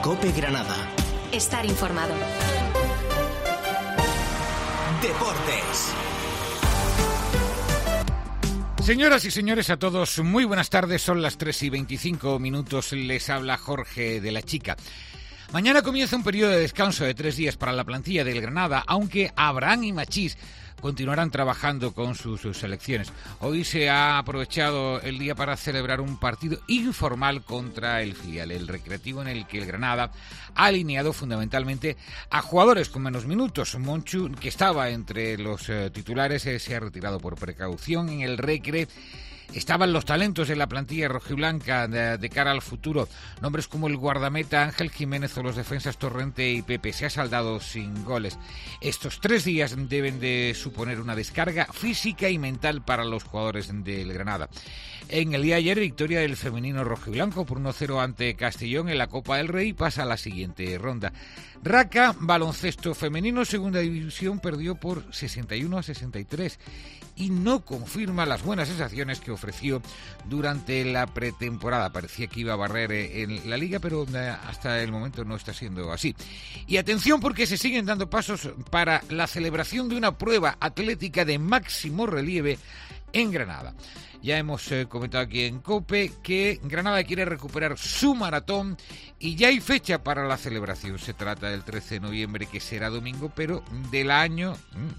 COPE Granada. Estar informado. Deportes. Señoras y señores, a todos, muy buenas tardes. Son las 3:25. Les habla Jorge de la Chica. Mañana comienza un periodo de descanso de 3 días para la plantilla del Granada, aunque Abraham y Machís continuarán trabajando con sus selecciones. Hoy se ha aprovechado el día para celebrar un partido informal contra el filial, el Recreativo, en el que el Granada ha alineado fundamentalmente a jugadores con menos minutos. Monchu, que estaba entre los titulares, se ha retirado por precaución. En el Recre estaban los talentos de la plantilla rojiblanca de cara al futuro. Nombres como el guardameta Ángel Jiménez o los defensas Torrente y Pepe. Se ha saldado sin goles. Estos 3 días deben de suponer una descarga física y mental para los jugadores del Granada. En el día de ayer, victoria del femenino rojiblanco por 1-0 ante Castellón en la Copa del Rey. Pasa a la siguiente ronda. Raca, baloncesto femenino, segunda división, perdió por 61-63 y no confirma las buenas sensaciones que ofreció durante la pretemporada. Parecía que iba a barrer en la liga, pero hasta el momento no está siendo así. Y atención, porque se siguen dando pasos para la celebración de una prueba atlética de máximo relieve en Granada. Ya hemos comentado aquí en COPE que Granada quiere recuperar su maratón y ya hay fecha para la celebración. Se trata del 13 de noviembre, que será domingo, pero del año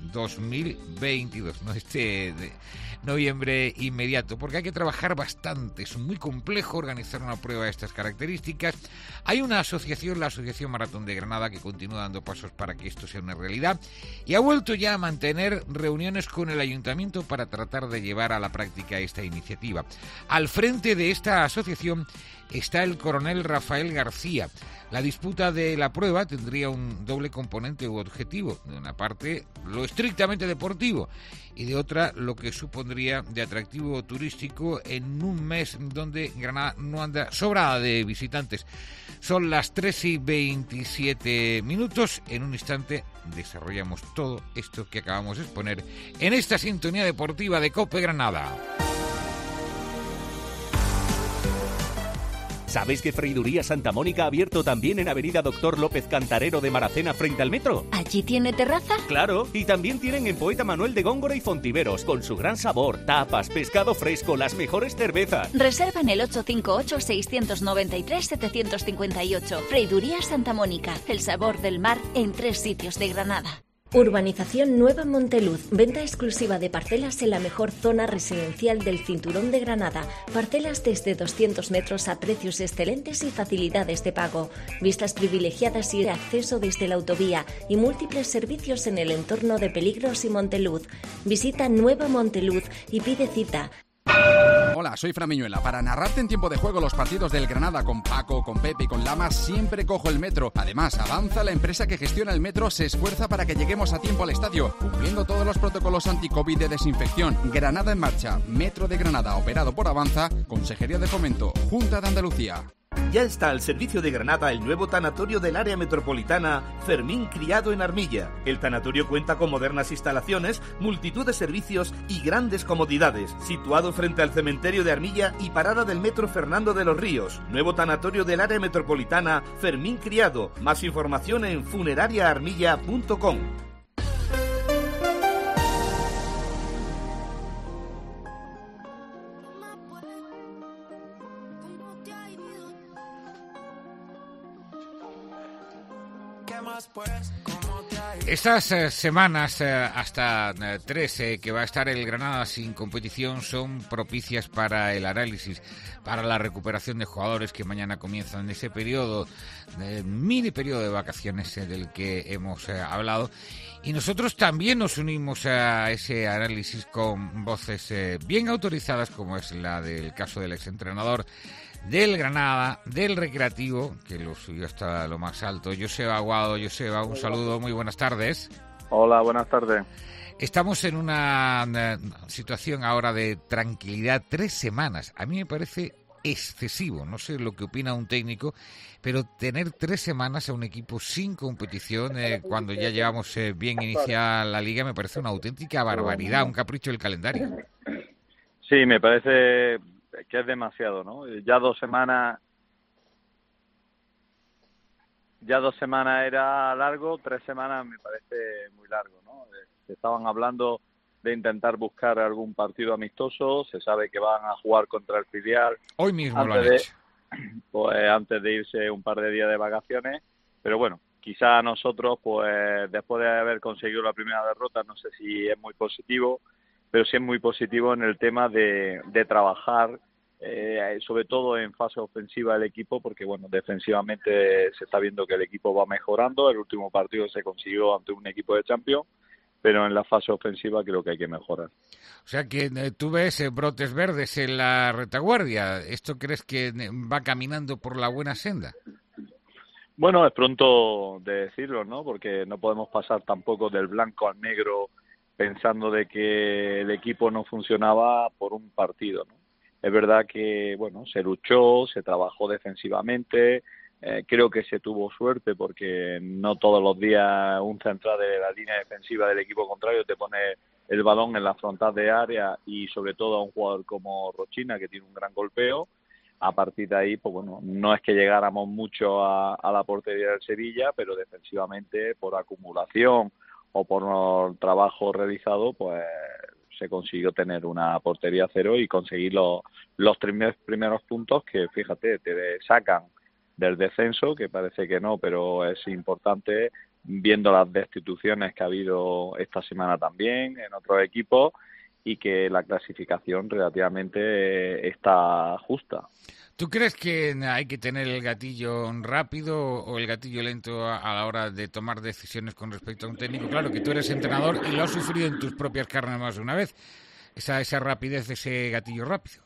2022, no de noviembre inmediato, porque hay que trabajar bastante. Es muy complejo organizar una prueba de estas características. Hay una asociación, la Asociación Maratón de Granada, que continúa dando pasos para que esto sea una realidad y ha vuelto ya a mantener reuniones con el ayuntamiento para tratar de llevar a la práctica esta iniciativa. Al frente de esta asociación está el coronel Rafael García. La disputa de la prueba tendría un doble componente u objetivo. De una parte, lo estrictamente deportivo, y de otra, lo que supondría de atractivo turístico en un mes donde Granada no anda sobrada de visitantes. Son las 3:27. En un instante desarrollamos todo esto que acabamos de exponer en esta sintonía deportiva de COPE Granada. ¿Sabéis que Freiduría Santa Mónica ha abierto también en Avenida Doctor López Cantarero de Maracena frente al metro? ¿Allí tiene terraza? Claro, y también tienen en Poeta Manuel de Góngora y Fontiveros, con su gran sabor, tapas, pescado fresco, las mejores cervezas. Reserva en el 858-693-758. Freiduría Santa Mónica, el sabor del mar en 3 sitios de Granada. Urbanización Nueva Monteluz, venta exclusiva de parcelas en la mejor zona residencial del Cinturón de Granada. Parcelas desde 200 metros a precios excelentes y facilidades de pago. Vistas privilegiadas y acceso desde la autovía y múltiples servicios en el entorno de Peligros y Monteluz. Visita Nueva Monteluz y pide cita. Hola, soy Fran Miñuela. Para narrarte en tiempo de juego los partidos del Granada con Paco, con Pepe y con Lama, siempre cojo el metro. Además, Avanza, la empresa que gestiona el metro, se esfuerza para que lleguemos a tiempo al estadio, cumpliendo todos los protocolos anti-COVID de desinfección. Granada en marcha. Metro de Granada, operado por Avanza, Consejería de Fomento, Junta de Andalucía. Ya está al servicio de Granada el nuevo tanatorio del área metropolitana Fermín Criado en Armilla. El tanatorio cuenta con modernas instalaciones, multitud de servicios y grandes comodidades. Situado frente al cementerio de Armilla y parada del metro Fernando de los Ríos. Nuevo tanatorio del área metropolitana Fermín Criado. Más información en funerariaarmilla.com. Estas semanas, hasta 3, que va a estar el Granada sin competición, son propicias para el análisis, para la recuperación de jugadores que mañana comienzan ese periodo, mini periodo de vacaciones del que hemos hablado. Y nosotros también nos unimos a ese análisis con voces bien autorizadas, como es la del caso del exentrenador del Granada, del Recreativo, que lo subió hasta lo más alto, Joseba Aguado. Joseba, un saludo, muy buenas tardes. Hola, buenas tardes. Estamos en una situación ahora de tranquilidad, 3 semanas. A mí me parece excesivo, no sé lo que opina un técnico, pero tener 3 semanas a un equipo sin competición, cuando ya llevamos bien iniciada la liga, me parece una auténtica barbaridad, un capricho del calendario. Sí, me parece que es demasiado, ¿no? Ya 2 semanas ya 2 semanas era largo, 3 semanas me parece muy largo, ¿no? Se estaban hablando de intentar buscar algún partido amistoso, se sabe que van a jugar contra el filial. Hoy mismo lo han hecho. Pues antes de irse un par de días de vacaciones, pero bueno, quizá nosotros, pues después de haber conseguido la primera derrota, no sé si es muy positivo, pero sí es muy positivo en el tema de trabajar, sobre todo en fase ofensiva del equipo, porque bueno, defensivamente se está viendo que el equipo va mejorando. El último partido se consiguió ante un equipo de Champions, pero en la fase ofensiva creo que hay que mejorar. O sea que tú ves brotes verdes en la retaguardia. ¿Esto crees que va caminando por la buena senda? Bueno, es pronto de decirlo, ¿no? Porque no podemos pasar tampoco del blanco al negro pensando de que el equipo no funcionaba por un partido, ¿no? Es verdad que, bueno, se luchó, se trabajó defensivamente. Creo que se tuvo suerte porque no todos los días un central de la línea defensiva del equipo contrario te pone el balón en la frontal de área, y sobre todo a un jugador como Rochina, que tiene un gran golpeo. A partir de ahí, pues bueno, no es que llegáramos mucho a la portería del Sevilla, pero defensivamente, por acumulación o por trabajo realizado, pues se consiguió tener una portería cero y conseguir los 3 primeros puntos que, fíjate, te sacan del descenso, que parece que no, pero es importante, viendo las destituciones que ha habido esta semana también en otros equipos, y que la clasificación relativamente está justa. ¿Tú crees que hay que tener el gatillo rápido o el gatillo lento a la hora de tomar decisiones con respecto a un técnico? Claro que tú eres entrenador y lo has sufrido en tus propias carnes más de una vez, esa rapidez, ese gatillo rápido.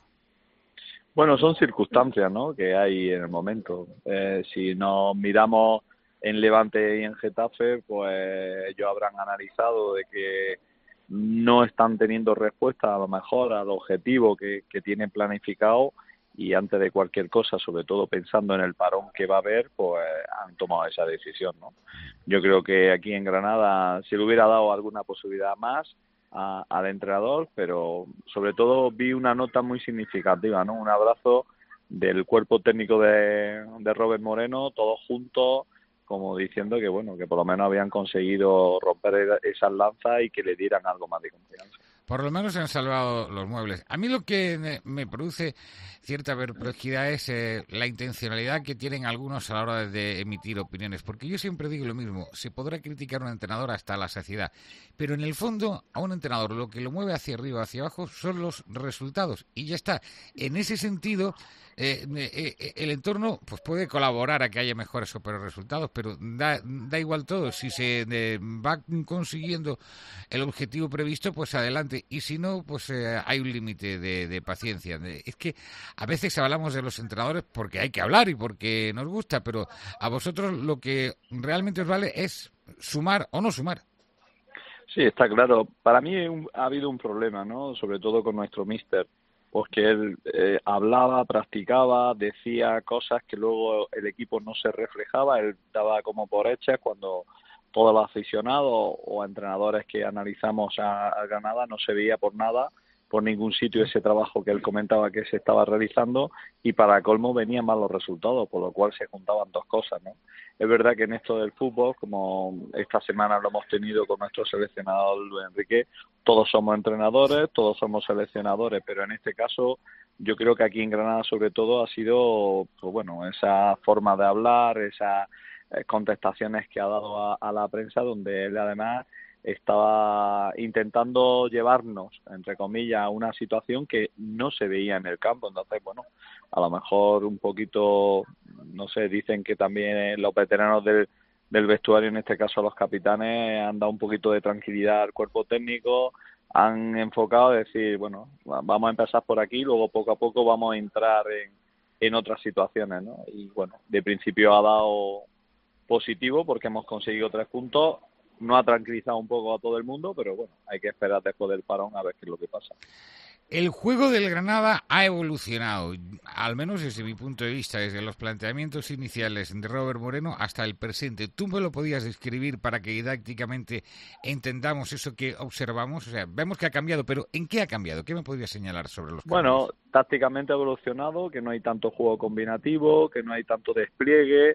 Bueno, son circunstancias, ¿no?, que hay en el momento. Si nos miramos en Levante y en Getafe, pues ellos habrán analizado de que no están teniendo respuesta a lo mejor al objetivo que tienen planificado, y antes de cualquier cosa, sobre todo pensando en el parón que va a haber, pues han tomado esa decisión, ¿no? Yo creo que aquí en Granada se le hubiera dado alguna posibilidad más al entrenador, pero sobre todo vi una nota muy significativa, ¿no? Un abrazo del cuerpo técnico de Robert Moreno, todos juntos, como diciendo que bueno, que por lo menos habían conseguido romper esas lanzas y que le dieran algo más de confianza. Por lo menos se han salvado los muebles. A mí lo que me produce cierta perplejidad es la intencionalidad que tienen algunos a la hora de emitir opiniones, porque yo siempre digo lo mismo: se podrá criticar a un entrenador hasta la saciedad, pero en el fondo a un entrenador lo que lo mueve hacia arriba o hacia abajo son los resultados, y ya está. En ese sentido, el entorno pues puede colaborar a que haya mejores o peores resultados, pero da igual todo. Si se va consiguiendo el objetivo previsto, pues adelante, y si no, pues hay un límite de paciencia. Es que a veces hablamos de los entrenadores porque hay que hablar y porque nos gusta, pero a vosotros lo que realmente os vale es sumar o no sumar. Sí, está claro. Para mí ha habido un problema, ¿no? Sobre todo con nuestro míster, porque él hablaba, practicaba, decía cosas que luego el equipo no se reflejaba. Él daba como por hechas, cuando todos los aficionados o entrenadores que analizamos a Granada no se veía por nada, por ningún sitio, ese trabajo que él comentaba que se estaba realizando, y para colmo venían malos resultados, por lo cual se juntaban dos cosas, ¿no? Es verdad que en esto del fútbol, como esta semana lo hemos tenido con nuestro seleccionador Luis Enrique, todos somos entrenadores, todos somos seleccionadores, pero en este caso yo creo que aquí en Granada sobre todo ha sido, pues bueno, esa forma de hablar, esas contestaciones que ha dado a la prensa, donde él además estaba intentando llevarnos, entre comillas, a una situación que no se veía en el campo. Entonces, bueno, a lo mejor un poquito, no sé, dicen que también los veteranos del vestuario, en este caso los capitanes, han dado un poquito de tranquilidad al cuerpo técnico, han enfocado a decir, bueno, vamos a empezar por aquí, luego poco a poco vamos a entrar en otras situaciones, ¿no? Y bueno, de principio ha dado positivo porque hemos conseguido 3 puntos. No ha tranquilizado un poco a todo el mundo, pero bueno, hay que esperar después del parón a ver qué es lo que pasa. El juego del Granada ha evolucionado, al menos desde mi punto de vista, desde los planteamientos iniciales de Robert Moreno hasta el presente. ¿Tú me lo podías describir para que didácticamente entendamos eso que observamos? O sea, vemos que ha cambiado, pero ¿en qué ha cambiado? ¿Qué me podrías señalar sobre los cambios? Bueno, tácticamente ha evolucionado, que no hay tanto juego combinativo, que no hay tanto despliegue.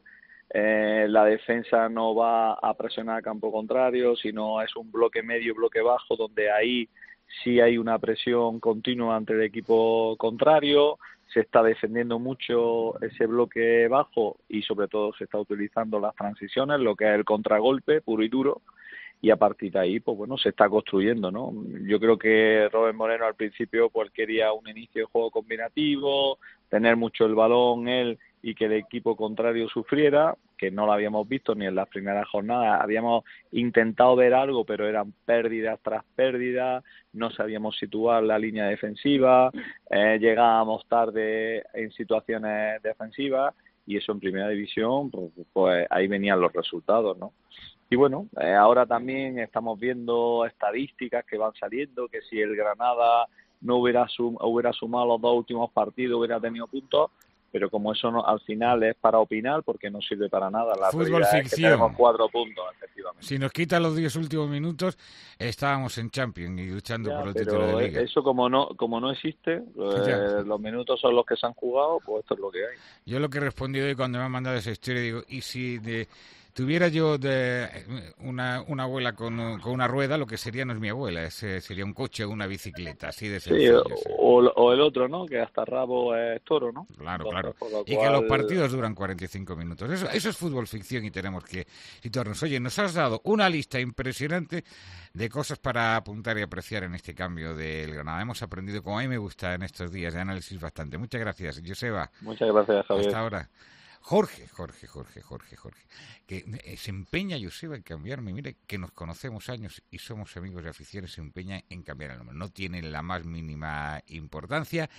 la defensa no va a presionar a campo contrario, sino es un bloque medio, bloque bajo, donde ahí sí hay una presión continua ante el equipo contrario. Se está defendiendo mucho ese bloque bajo y sobre todo se está utilizando las transiciones, lo que es el contragolpe puro y duro, y a partir de ahí, pues bueno, se está construyendo, ¿no? Yo creo que Robert Moreno al principio pues quería un inicio de juego combinativo, tener mucho el balón él y que el equipo contrario sufriera, que no lo habíamos visto ni en las primeras jornadas. Habíamos intentado ver algo, pero eran pérdidas tras pérdidas, no sabíamos situar la línea defensiva, llegábamos tarde en situaciones defensivas, y eso en primera división, pues ahí venían los resultados, ¿no? Y bueno, ahora también estamos viendo estadísticas que van saliendo, que si el Granada no hubiera sumado los 2 últimos partidos, hubiera tenido puntos, pero como eso no, al final es para opinar, porque no sirve para nada. La Fútbol realidad ficción. Es que tenemos 4 puntos, efectivamente. Si nos quitan los 10 últimos minutos, estábamos en Champions y luchando por el título de Liga. Eso como no existe, los minutos son los que se han jugado, pues esto es lo que hay. Yo lo que he respondido hoy cuando me han mandado esa historia, digo, ¿y si tuviera yo una abuela con una rueda, lo que sería no es mi abuela, sería un coche o una bicicleta, así de sencillo. Sí, o el otro, ¿no? Que hasta rabo es toro, ¿no? Claro, Entonces, claro. Y que los partidos duran 45 minutos. Eso es fútbol ficción y tenemos que situarnos. Oye, nos has dado una lista impresionante de cosas para apuntar y apreciar en este cambio del Granada. Hemos aprendido, como a mí me gusta en estos días de análisis, bastante. Muchas gracias, Joseba. Muchas gracias, Javier. Hasta ahora. Jorge, que se empeña, Joseba, en cambiarme. Mire, que nos conocemos años y somos amigos de aficiones, se empeña en cambiar el nombre. No tiene la más mínima importancia.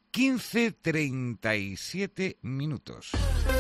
15:37 minutos.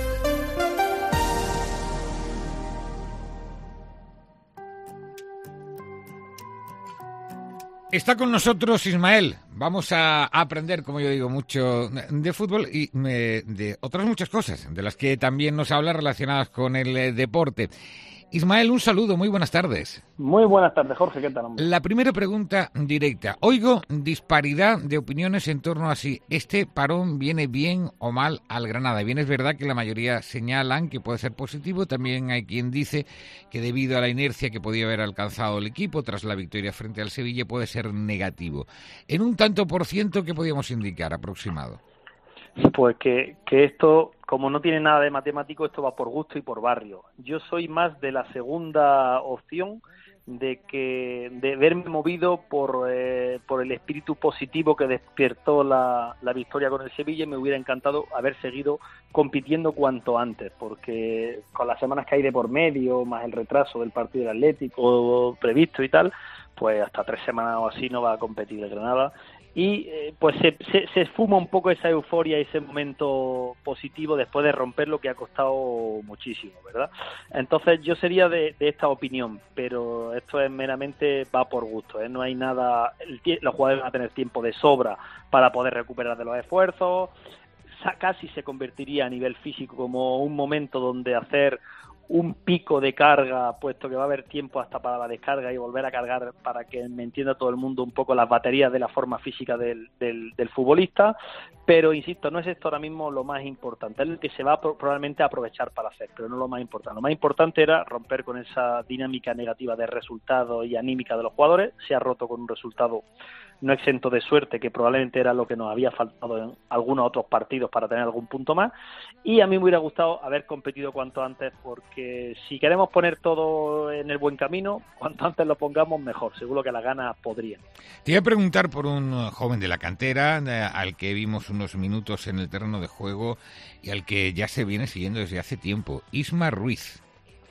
Está con nosotros Ismael. Vamos a aprender, como yo digo, mucho de fútbol y de otras muchas cosas, de las que también nos habla relacionadas con el deporte. Ismael, un saludo, muy buenas tardes. Muy buenas tardes, Jorge, ¿qué tal, hombre? La primera pregunta directa. Oigo disparidad de opiniones en torno a si este parón viene bien o mal al Granada. Bien, es verdad que la mayoría señalan que puede ser positivo, también hay quien dice que debido a la inercia que podía haber alcanzado el equipo tras la victoria frente al Sevilla puede ser negativo. En un tanto por ciento, ¿qué podríamos indicar aproximado? Pues que esto, como no tiene nada de matemático, esto va por gusto y por barrio. Yo soy más de la segunda opción, de verme movido por el espíritu positivo que despertó la victoria con el Sevilla, y me hubiera encantado haber seguido compitiendo cuanto antes, porque con las semanas que hay de por medio, más el retraso del partido del Atlético previsto y tal, pues hasta 3 semanas o así no va a competir el Granada. Y pues se esfuma un poco esa euforia, ese momento positivo después de romper lo que ha costado muchísimo, ¿verdad? Entonces yo sería de esta opinión, pero esto es meramente va por gusto, ¿eh? No hay nada, los jugadores van a tener tiempo de sobra para poder recuperar de los esfuerzos, casi se convertiría a nivel físico como un momento donde hacer un pico de carga, puesto que va a haber tiempo hasta para la descarga y volver a cargar, para que me entienda todo el mundo un poco las baterías de la forma física del futbolista, pero insisto, no es esto ahora mismo lo más importante, es lo que se va probablemente a aprovechar para hacer, pero no lo más importante. Lo más importante era romper con esa dinámica negativa de resultados y anímica de los jugadores. Se ha roto con un resultado no exento de suerte, que probablemente era lo que nos había faltado en algunos otros partidos para tener algún punto más, y a mí me hubiera gustado haber competido cuanto antes, porque si queremos poner todo en el buen camino, cuanto antes lo pongamos mejor, seguro que las ganas podrían. Te iba a preguntar por un joven de la cantera, al que vimos unos minutos en el terreno de juego y al que ya se viene siguiendo desde hace tiempo, Isma Ruiz.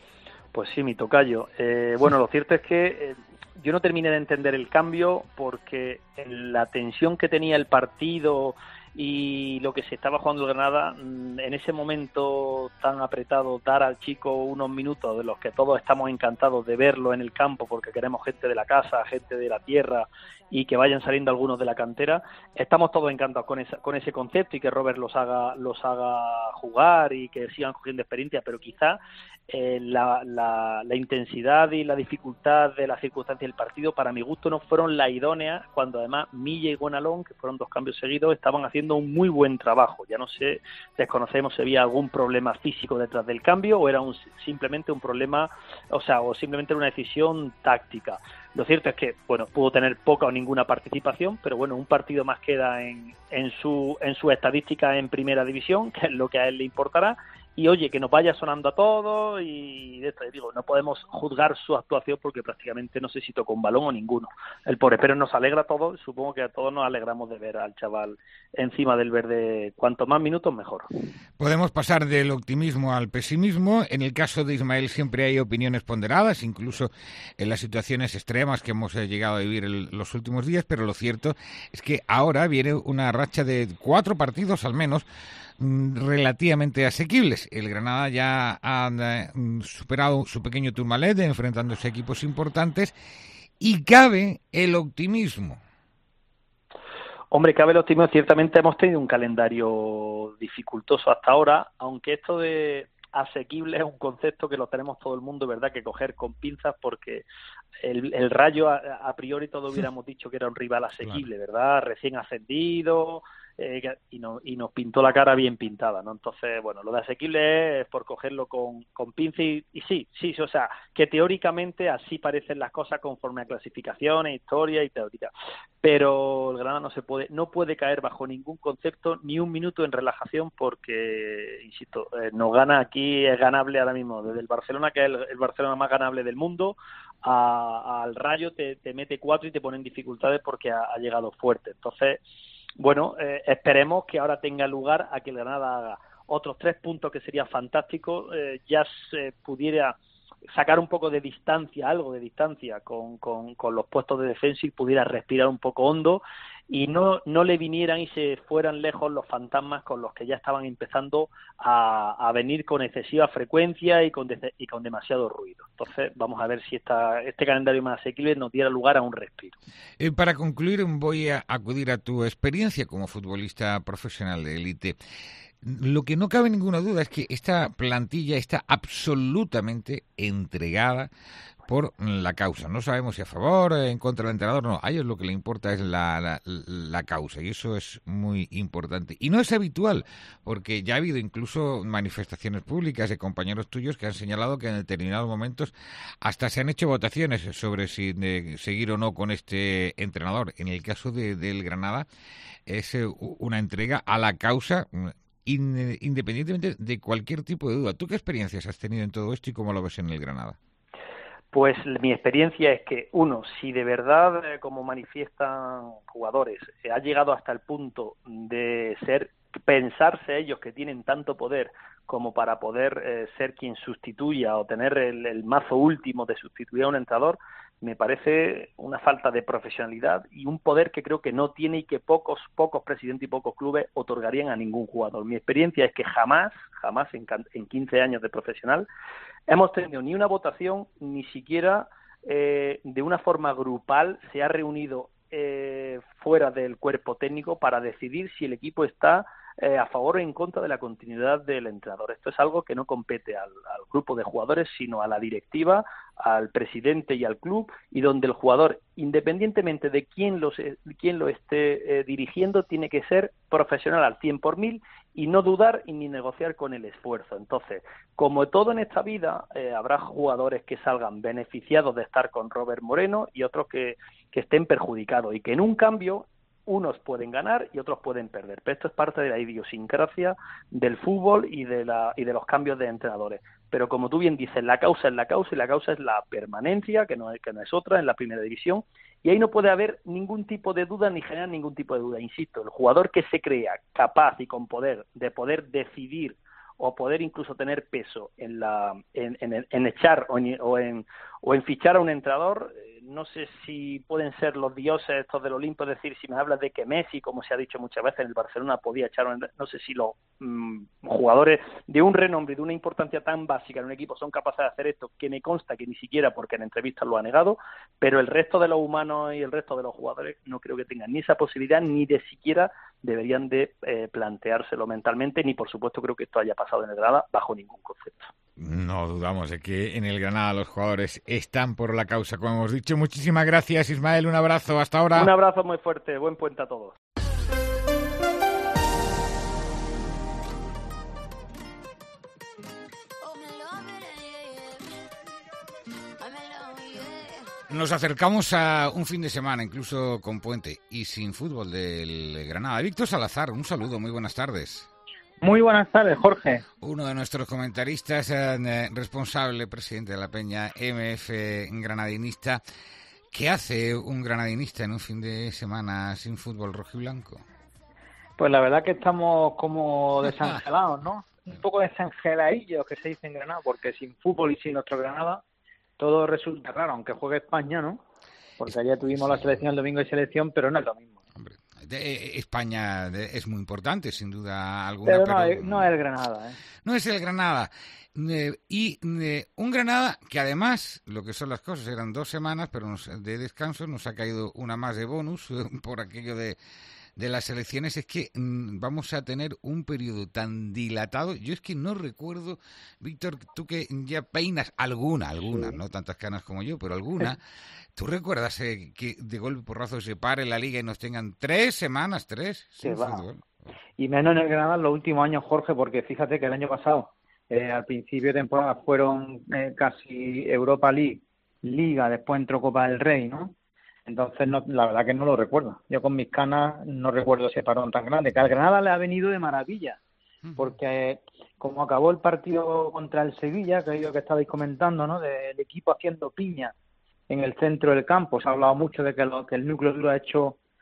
Pues sí, mi tocayo. Bueno, lo cierto es que yo no terminé de entender el cambio, porque la tensión que tenía el partido y lo que se estaba jugando el Granada, en ese momento tan apretado, dar al chico unos minutos de los que todos estamos encantados de verlo en el campo, porque queremos gente de la casa, gente de la tierra, y que vayan saliendo algunos de la cantera, estamos todos encantados con ese concepto, y que Robert los haga jugar y que sigan cogiendo experiencia, pero quizá la intensidad y la dificultad de las circunstancias del partido, para mi gusto, no fueron las idóneas, cuando además Milla y Gonalón, que fueron 2 cambios seguidos, estaban haciendo haciendo un muy buen trabajo. Ya no sé, desconocemos si había algún problema físico detrás del cambio o era simplemente un problema, o simplemente una decisión táctica. Lo cierto es que, bueno, pudo tener poca o ninguna participación, pero bueno, un partido más queda en su estadística en Primera División, que es lo que a él le importará. Y oye, que nos vaya sonando a todos y de esto, digo, no podemos juzgar su actuación porque prácticamente no sé si tocó un balón o ninguno. El pobre, pero nos alegra a todos, supongo que a todos nos alegramos de ver al chaval encima del verde, cuanto más minutos mejor. Podemos pasar del optimismo al pesimismo. En el caso de Ismael siempre hay opiniones ponderadas, incluso en las situaciones extremas que hemos llegado a vivir en los últimos días, pero lo cierto es que ahora viene una racha de 4 partidos al menos relativamente asequibles. El Granada ya ha superado su pequeño Tourmalet enfrentándose a equipos importantes y cabe el optimismo. Hombre, cabe el optimismo. Ciertamente hemos tenido un calendario dificultoso hasta ahora, aunque esto de asequible es un concepto que lo tenemos todo el mundo, ¿verdad?, que coger con pinzas, porque el Rayo a priori todos hubiéramos dicho que era un rival asequible, claro, ¿verdad?, recién ascendido, y nos pintó la cara bien pintada, ¿no? Entonces, bueno, lo de asequible es por cogerlo con pinzas y sí, o sea, que teóricamente así parecen las cosas conforme a clasificaciones, historia y teoría, pero el Granada no puede caer bajo ningún concepto ni un minuto en relajación porque, insisto, nos gana aquí, es ganable ahora mismo, desde el Barcelona, que es el Barcelona más ganable del mundo, al Rayo te mete 4 y te pone en dificultades porque ha llegado fuerte. Entonces, bueno, esperemos que ahora tenga lugar a que el Granada haga otros 3 puntos, que sería fantástico, ya se pudiera sacar un poco de distancia, algo de distancia con los puestos de defensa y pudiera respirar un poco hondo y no le vinieran y se fueran lejos los fantasmas con los que ya estaban empezando a venir con excesiva frecuencia y con demasiado ruido. Entonces vamos a ver si este calendario más asequible nos diera lugar a un respiro. Para concluir, voy a acudir a tu experiencia como futbolista profesional de élite. Lo que no cabe ninguna duda es que esta plantilla está absolutamente entregada por la causa. No sabemos si a favor, en contra del entrenador, no. A ellos lo que le importa es la causa, y eso es muy importante. Y no es habitual, porque ya ha habido incluso manifestaciones públicas de compañeros tuyos que han señalado que en determinados momentos hasta se han hecho votaciones sobre si seguir o no con este entrenador. En el caso del Granada es una entrega a la causa independientemente de cualquier tipo de duda. ¿Tú qué experiencias has tenido en todo esto y cómo lo ves en el Granada? Pues mi experiencia es que, uno, si de verdad, como manifiestan jugadores, ha llegado hasta el punto de pensarse ellos que tienen tanto poder como para poder ser quien sustituya o tener el mazo último de sustituir a un entrenador, me parece una falta de profesionalidad y un poder que creo que no tiene y que pocos presidentes y pocos clubes otorgarían a ningún jugador. Mi experiencia es que jamás en 15 años de profesional hemos tenido ni una votación, ni siquiera de una forma grupal se ha reunido fuera del cuerpo técnico para decidir si el equipo está a favor o en contra de la continuidad del entrenador. Esto es algo que no compete al grupo de jugadores, sino a la directiva, al presidente y al club, y donde el jugador, independientemente de quién lo esté dirigiendo, tiene que ser profesional al 100 por 1000 y no dudar y ni negociar con el esfuerzo. Entonces, como todo en esta vida, habrá jugadores que salgan beneficiados de estar con Robert Moreno y otros que estén perjudicados y que en un cambio unos pueden ganar y otros pueden perder. Pero esto es parte de la idiosincrasia del fútbol y de los cambios de entrenadores. Pero como tú bien dices, la causa es la causa y la causa es la permanencia, que no es otra, en la Primera División. Y ahí no puede haber ningún tipo de duda ni generar ningún tipo de duda. Insisto, el jugador que se crea capaz y con poder de poder decidir o poder incluso tener peso en echar o en fichar a un entrenador, no sé si pueden ser los dioses estos del Olimpo, es decir, si me hablas de que Messi, como se ha dicho muchas veces en el Barcelona, podía echar no sé si los jugadores de un renombre y de una importancia tan básica en un equipo son capaces de hacer esto, que me consta que ni siquiera, porque en entrevistas lo ha negado, pero el resto de los humanos y el resto de los jugadores no creo que tengan ni esa posibilidad, ni de siquiera deberían de planteárselo mentalmente, ni por supuesto creo que esto haya pasado en el Granada bajo ningún concepto. No dudamos de que en el Granada los jugadores están por la causa, como hemos dicho. Muchísimas gracias, Ismael. Un abrazo. Hasta ahora. Un abrazo muy fuerte. Buen puente a todos. Nos acercamos a un fin de semana, incluso con puente y sin fútbol del Granada. Víctor Salazar, un saludo, muy buenas tardes. Muy buenas tardes, Jorge. Uno de nuestros comentaristas, responsable, presidente de la Peña MF Granadinista. ¿Qué hace un granadinista en un fin de semana sin fútbol rojiblanco? Pues la verdad que estamos como desangelados, ¿no? Un poco desangeladillos, que se dice en Granada, porque sin fútbol y sin nuestro Granada todo resulta raro, aunque juegue España, ¿no? Porque ayer tuvimos la selección, el domingo de selección, pero no es lo mismo. Hombre, España es muy importante, sin duda alguna. Pero no es el Granada, ¿eh? No es el Granada. Un Granada que además, lo que son las cosas, eran 2 semanas pero de descanso, nos ha caído una más de bonus por aquello de las elecciones. Es que vamos a tener un periodo tan dilatado. Yo es que no recuerdo, Víctor, tú que ya peinas alguna, sí, no tantas canas como yo, pero alguna. ¿Tú recuerdas que de golpe porrazo se pare la liga y nos tengan 3 semanas, sin fútbol? Y menos en el Granada en los últimos años, Jorge, porque fíjate que el año pasado, al principio de temporada, fueron casi Europa League, Liga, después entró Copa del Rey, ¿no? Entonces, la verdad que no lo recuerdo. Yo con mis canas no recuerdo ese parón tan grande. Que al Granada le ha venido de maravilla, porque como acabó el partido contra el Sevilla, que estabais comentando, ¿no? Del equipo haciendo piña en el centro del campo. Se ha hablado mucho de que el núcleo duro ha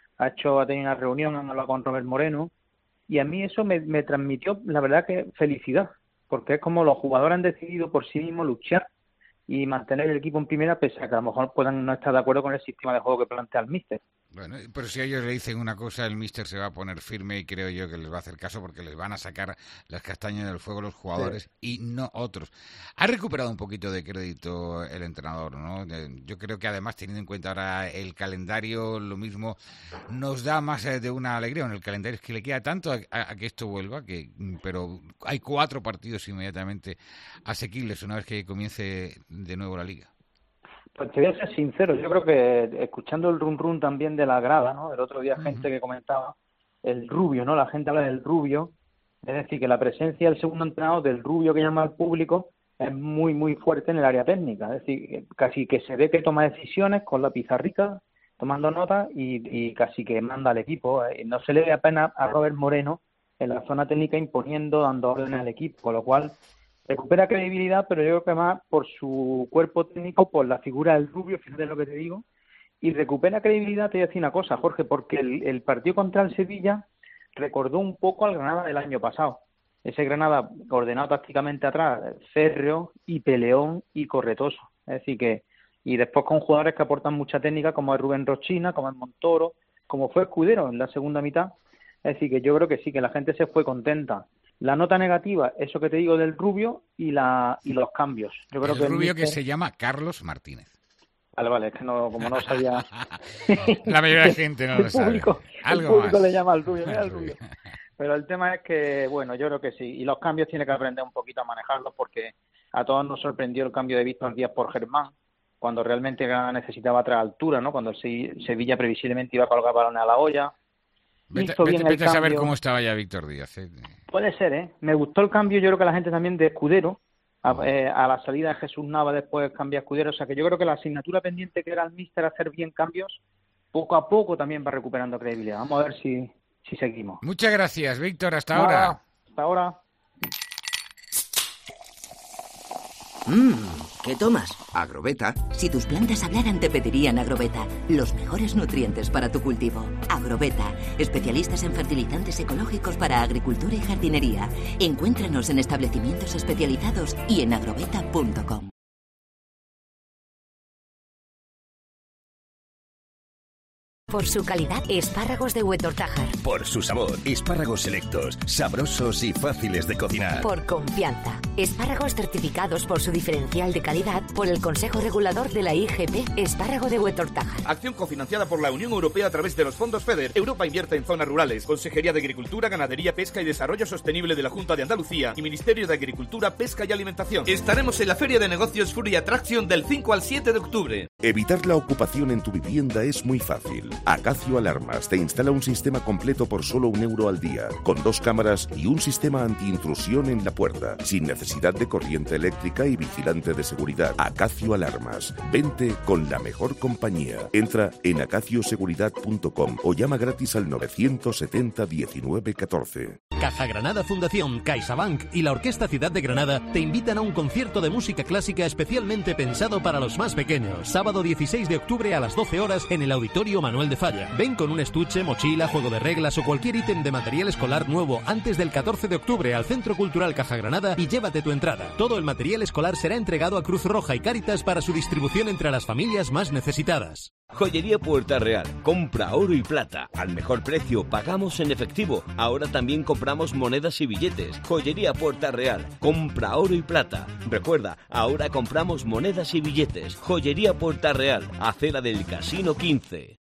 tenido una reunión, han hablado con Robert Moreno, y a mí eso me transmitió, la verdad que felicidad, porque es como los jugadores han decidido por sí mismos luchar y mantener el equipo en primera, pese a que a lo mejor puedan no estar de acuerdo con el sistema de juego que plantea el míster. Bueno, pero si a ellos le dicen una cosa, el míster se va a poner firme y creo yo que les va a hacer caso porque les van a sacar las castañas del fuego los jugadores, sí, y no otros. Ha recuperado un poquito de crédito el entrenador, ¿no? Yo creo que además, teniendo en cuenta ahora el calendario, lo mismo nos da más de una alegría. En el calendario es que le queda tanto a que esto vuelva, pero hay 4 partidos inmediatamente asequibles una vez que comience de nuevo la liga. Pues te voy a ser sincero, yo creo que escuchando el run también de la grada, ¿no? El otro día gente que comentaba el Rubio, ¿no? La gente habla del Rubio, es decir, que la presencia del segundo entrenador, del Rubio que llama al público, es muy, muy fuerte en el área técnica. Es decir, casi que se ve que toma decisiones con la pizarrica, tomando notas y casi que manda al equipo. No se le ve apenas a Robert Moreno en la zona técnica imponiendo, dando órdenes al equipo, con lo cual recupera credibilidad, pero yo creo que más por su cuerpo técnico, por la figura del Rubio, fíjate lo que te digo, y recupera credibilidad. Te voy a decir una cosa, Jorge, porque el partido contra el Sevilla recordó un poco al Granada del año pasado. Ese Granada ordenado tácticamente atrás, férreo y peleón y corretoso. Es decir que, y después con jugadores que aportan mucha técnica, como es Rubén Rochina, como es Montoro, como fue Escudero en la segunda mitad. Es decir que yo creo que sí, que la gente se fue contenta. La nota negativa, eso que te digo del Rubio y los cambios. Yo creo el que Rubio que se llama Carlos Martínez. Vale, es que no, como no sabía. La mayoría de gente no lo sabe. El público le llama al Rubio, mira el Rubio. Pero el tema es que, bueno, yo creo que sí. Y los cambios tiene que aprender un poquito a manejarlos, porque a todos nos sorprendió el cambio de Víctor Díaz por Germán, cuando realmente necesitaba otra altura, ¿no? Cuando el Sevilla previsiblemente iba a colgar balones a la olla. Vete a saber cómo estaba ya Víctor Díaz. Puede ser, ¿eh? Me gustó el cambio, yo creo que la gente también de Escudero, a la salida de Jesús Nava después cambia Escudero, o sea que yo creo que la asignatura pendiente que era el míster hacer bien cambios, poco a poco también va recuperando credibilidad. Vamos a ver si seguimos. Muchas gracias, Víctor, hasta ahora. Hasta ahora. ¿Qué tomas? Agroveta. Si tus plantas hablaran te pedirían Agroveta, los mejores nutrientes para tu cultivo. Agroveta, especialistas en fertilizantes ecológicos para agricultura y jardinería. Encuéntranos en establecimientos especializados y en agroveta.com. Por su calidad, espárragos de Huetortájar. Por su sabor, espárragos selectos, sabrosos y fáciles de cocinar. Por confianza, espárragos certificados por su diferencial de calidad por el Consejo Regulador de la IGP, espárrago de Huetortájar. Acción cofinanciada por la Unión Europea a través de los fondos FEDER. Europa invierte en zonas rurales. Consejería de Agricultura, Ganadería, Pesca y Desarrollo Sostenible de la Junta de Andalucía y Ministerio de Agricultura, Pesca y Alimentación. Estaremos en la Feria de Negocios Fury Attraction del 5 al 7 de octubre. Evitar la ocupación en tu vivienda es muy fácil. Acacio Alarmas te instala un sistema completo por solo €1 al día, con 2 cámaras y un sistema antiintrusión en la puerta, sin necesidad de corriente eléctrica y vigilante de seguridad. Acacio Alarmas. Vente con la mejor compañía. Entra en acacioseguridad.com o llama gratis al 970 19 14. Caja Granada Fundación, CaixaBank y la Orquesta Ciudad de Granada te invitan a un concierto de música clásica especialmente pensado para los más pequeños. Sábado 16 de octubre a las 12 horas en el Auditorio Manuel de Falla. Ven con un estuche, mochila, juego de reglas o cualquier ítem de material escolar nuevo antes del 14 de octubre al Centro Cultural Caja Granada y llévate tu entrada. Todo el material escolar será entregado a Cruz Roja y Cáritas para su distribución entre las familias más necesitadas. Joyería Puerta Real. Compra oro y plata. Al mejor precio, pagamos en efectivo. Ahora también compramos monedas y billetes. Joyería Puerta Real. Compra oro y plata. Recuerda, ahora compramos monedas y billetes. Joyería Puerta Real. Acera del Casino 15.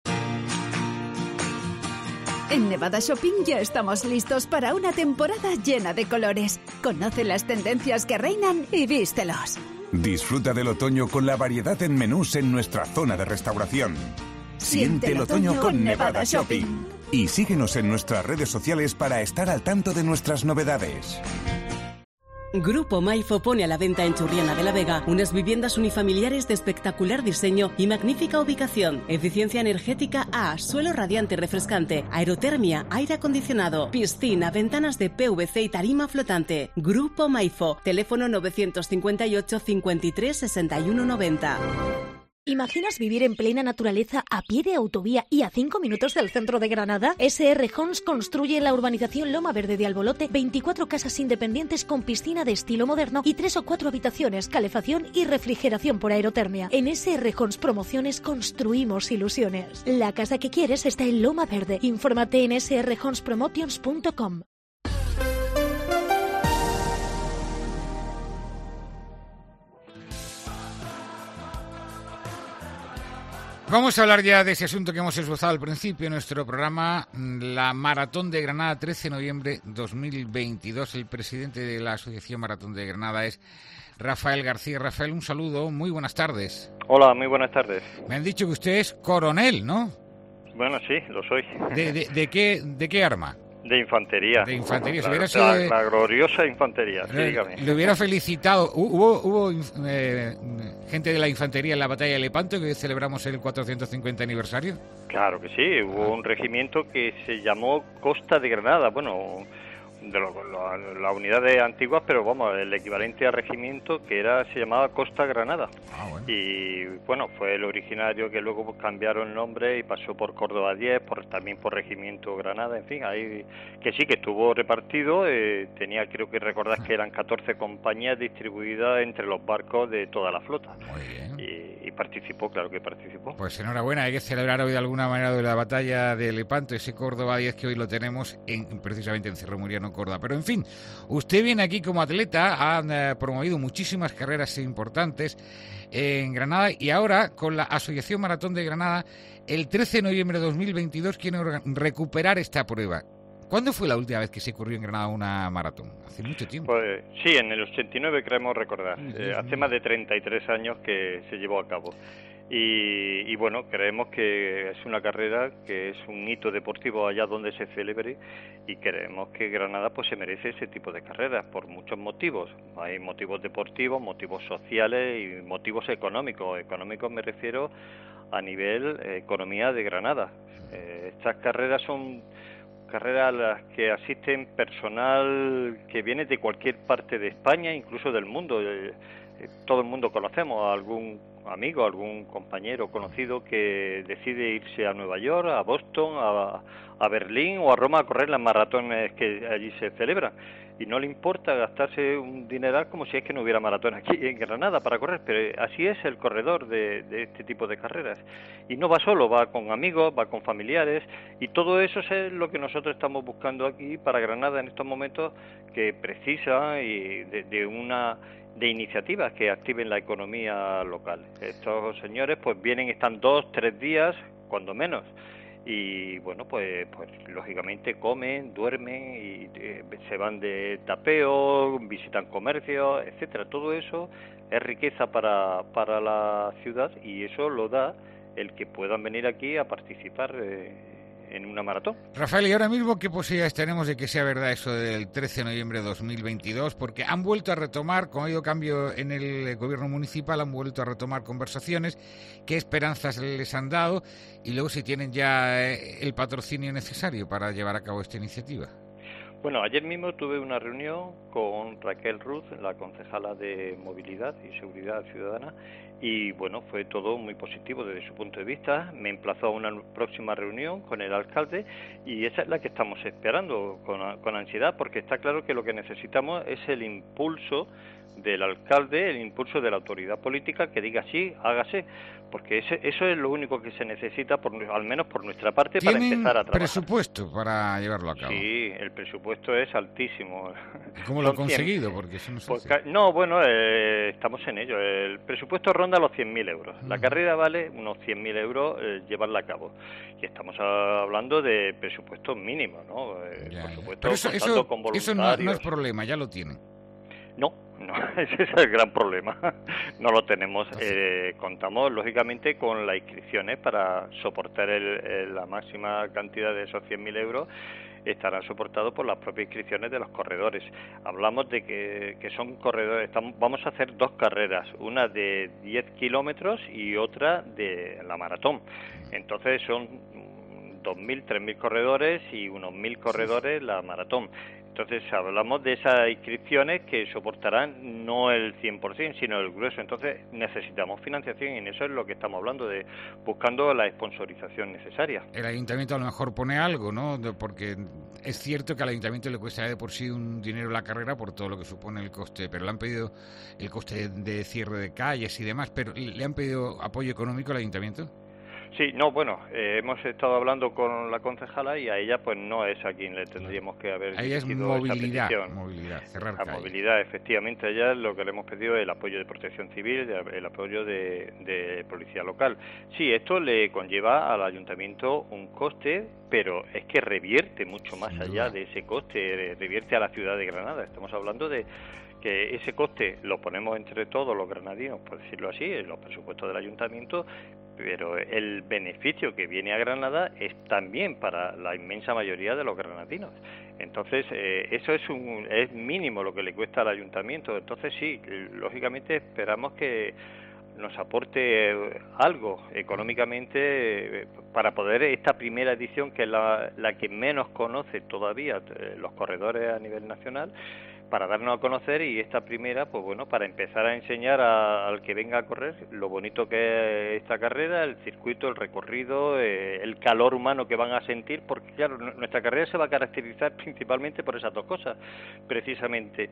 En Nevada Shopping ya estamos listos para una temporada llena de colores. Conoce las tendencias que reinan y vístelos. Disfruta del otoño con la variedad en menús en nuestra zona de restauración. Siente el otoño con Nevada Shopping. Y síguenos en nuestras redes sociales para estar al tanto de nuestras novedades. Grupo Maifo pone a la venta en Churriana de la Vega unas viviendas unifamiliares de espectacular diseño y magnífica ubicación. Eficiencia energética A, suelo radiante y refrescante, aerotermia, aire acondicionado, piscina, ventanas de PVC y tarima flotante. Grupo Maifo, teléfono 958 53 61 90. ¿Imaginas vivir en plena naturaleza a pie de autovía y a 5 minutos del centro de Granada? SR Homes construye en la urbanización Loma Verde de Albolote 24 casas independientes con piscina de estilo moderno y 3 o 4 habitaciones, calefacción y refrigeración por aerotermia. En SR Homes Promociones construimos ilusiones. La casa que quieres está en Loma Verde. Infórmate en srhomespromotions.com. Vamos a hablar ya de ese asunto que hemos esbozado al principio de nuestro programa, la Maratón de Granada, 13 de noviembre 2022. El presidente de la Asociación Maratón de Granada es Rafael García. Rafael, un saludo, muy buenas tardes. Hola, muy buenas tardes. Me han dicho que usted es coronel, ¿no? Bueno, sí, lo soy. ¿De qué arma? De infantería. De infantería. La gloriosa infantería, sí, dígame. Le hubiera felicitado. Hubo gente de la infantería en la batalla de Lepanto, que celebramos el 450 aniversario. Claro que sí, hubo un regimiento que se llamó Costa de Granada, bueno, de la unidad de antiguas, pero vamos, el equivalente a regimiento que se llamaba Costa Granada. Bueno. Y bueno, fue el originario que luego cambiaron el nombre y pasó por Córdoba 10, también por Regimiento Granada, en fin, ahí que sí, que estuvo repartido, creo que recordar que eran 14 compañías distribuidas entre los barcos de toda la flota. Muy bien. Y participó, claro que participó. Pues enhorabuena, hay que celebrar hoy de alguna manera de la batalla de Lepanto, ese Córdoba 10 que hoy lo tenemos precisamente en Cerro Muriano, Córdoba. Pero en fin, usted viene aquí como atleta, ha promovido muchísimas carreras importantes en Granada y ahora con la Asociación Maratón de Granada, el 13 de noviembre de 2022 quiere recuperar esta prueba. ¿Cuándo fue la última vez que se corrió en Granada una maratón? Hace mucho tiempo. Pues sí, en el 89 creemos recordar. Hace más de 33 años que se llevó a cabo. Y bueno, creemos que es una carrera que es un hito deportivo allá donde se celebre y creemos que Granada pues se merece ese tipo de carreras por muchos motivos. Hay motivos deportivos, motivos sociales y motivos económicos. Económicos me refiero a nivel economía de Granada. Estas carreras son carreras a las que asisten personal que viene de cualquier parte de España, incluso del mundo. Todo el mundo conocemos a algún amigo, algún compañero conocido que decide irse a Nueva York, a Boston, a Berlín o a Roma a correr las maratones que allí se celebran. Y no le importa gastarse un dineral como si es que no hubiera maratón aquí en Granada para correr, pero así es el corredor de este tipo de carreras. Y no va solo, va con amigos, va con familiares, y todo eso es lo que nosotros estamos buscando aquí para Granada en estos momentos, que precisa y de iniciativas que activen la economía local. Estos señores pues están 2-3 días, cuando menos, y bueno, pues lógicamente comen, duermen y se van de tapeo, visitan comercios, etcétera. Todo eso es riqueza para la ciudad y eso lo da el que puedan venir aquí a participar en una maratón. Rafael, ¿y ahora mismo qué posibilidades tenemos de que sea verdad eso del 13 de noviembre de 2022? Porque han vuelto a retomar, como ha habido cambio en el gobierno municipal, han vuelto a retomar conversaciones. ¿Qué esperanzas les han dado? Y luego si tienen ya el patrocinio necesario para llevar a cabo esta iniciativa. Bueno, ayer mismo tuve una reunión con Raquel Ruz, la concejala de Movilidad y Seguridad Ciudadana, y bueno, fue todo muy positivo desde su punto de vista. Me emplazó a una próxima reunión con el alcalde y esa es la que estamos esperando con ansiedad, porque está claro que lo que necesitamos es el impulso del alcalde, el impulso de la autoridad política que diga sí, hágase, porque eso es lo único que se necesita, al menos por nuestra parte, para empezar a trabajar. ¿Tienen presupuesto para llevarlo a cabo? Sí, el presupuesto es altísimo. ¿Cómo lo han conseguido? Porque eso no se hace. No, bueno, estamos en ello. El presupuesto ronda los 100.000 euros. La carrera vale unos 100.000 euros llevarla a cabo. Y estamos hablando de presupuestos mínimos, ¿no? Por supuesto, pero contando con voluntarios. Eso no es problema, ya lo tienen. No, ese es el gran problema. No lo tenemos. Contamos, lógicamente, con las inscripciones para soportar la máxima cantidad de esos 100.000 euros. Estarán soportados por las propias inscripciones de los corredores. Hablamos de que son corredores. Vamos a hacer 2 carreras, una de 10 kilómetros y otra de la maratón. Entonces son 2.000, 3.000 corredores y unos 1.000 corredores la maratón. Entonces hablamos de esas inscripciones que soportarán no el 100%, sino el grueso. Entonces necesitamos financiación y en eso es lo que estamos hablando, de buscando la sponsorización necesaria. El ayuntamiento a lo mejor pone algo, ¿no? Porque es cierto que al ayuntamiento le cuesta de por sí un dinero la carrera por todo lo que supone el coste, pero le han pedido el coste de cierre de calles y demás, pero ¿le han pedido apoyo económico al ayuntamiento? Sí, no, bueno, hemos estado hablando con la concejala y a ella pues no es a quien le tendríamos que haber dirigido esa petición. Movilidad, cerrar calles. A movilidad, efectivamente, a ella lo que le hemos pedido es el apoyo de Protección Civil, el apoyo de Policía Local. Sí, esto le conlleva al ayuntamiento un coste, pero es que revierte mucho más allá de ese coste, revierte a la ciudad de Granada. Estamos hablando de que ese coste lo ponemos entre todos los granadinos, por decirlo así, en los presupuestos del ayuntamiento, pero el beneficio que viene a Granada es también para la inmensa mayoría de los granadinos. Entonces, eso es mínimo lo que le cuesta al ayuntamiento. Entonces, sí, lógicamente esperamos que nos aporte algo económicamente para poder esta primera edición, que es la que menos conoce todavía los corredores a nivel nacional, para darnos a conocer, y esta primera, pues bueno, para empezar a enseñar al que venga a correr lo bonito que es esta carrera, el circuito, el recorrido, el calor humano que van a sentir, porque claro, nuestra carrera se va a caracterizar principalmente por esas 2 cosas, precisamente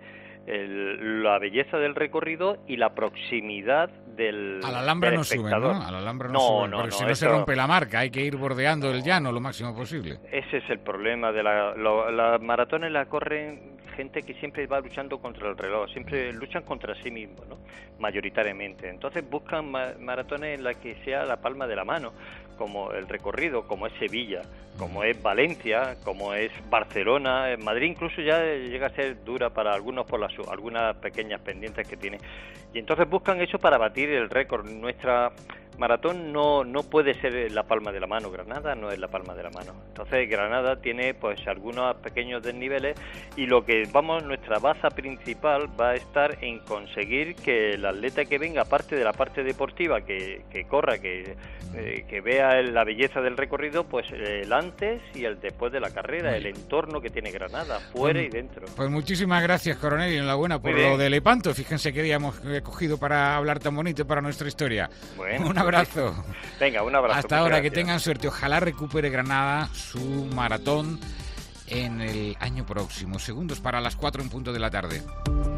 la belleza del recorrido y la proximidad del a la Alhambra no suben, ¿no? A la Alhambra no suben, porque si no se rompe la marca, hay que ir bordeando el llano lo máximo posible. Ese es el problema de las maratones, la corren gente que siempre va luchando contra el reloj, siempre luchan contra sí mismos, ¿no? Mayoritariamente. Entonces buscan maratones en las que sea la palma de la mano, como el recorrido, como es Sevilla, como es Valencia, como es Barcelona, Madrid incluso ya llega a ser dura para algunos por algunas pequeñas pendientes que tiene. Y entonces buscan eso para batir el récord. Nuestra maratón no puede ser la palma de la mano, Granada no es la palma de la mano. Entonces Granada tiene pues algunos pequeños desniveles y nuestra baza principal va a estar en conseguir que el atleta que venga, aparte de la parte deportiva, que corra, que vea la belleza del recorrido, pues el antes y el después de la carrera, el entorno que tiene Granada, fuera y dentro. Pues muchísimas gracias, coronel, y enhorabuena por lo de Lepanto. Fíjense qué día hemos cogido para hablar tan bonito para nuestra historia. Bueno, un abrazo. Venga, un abrazo. Hasta ahora, gracias. Que tengan suerte. Ojalá recupere Granada su maratón en el año próximo. Segundos para las 4 en punto de la tarde.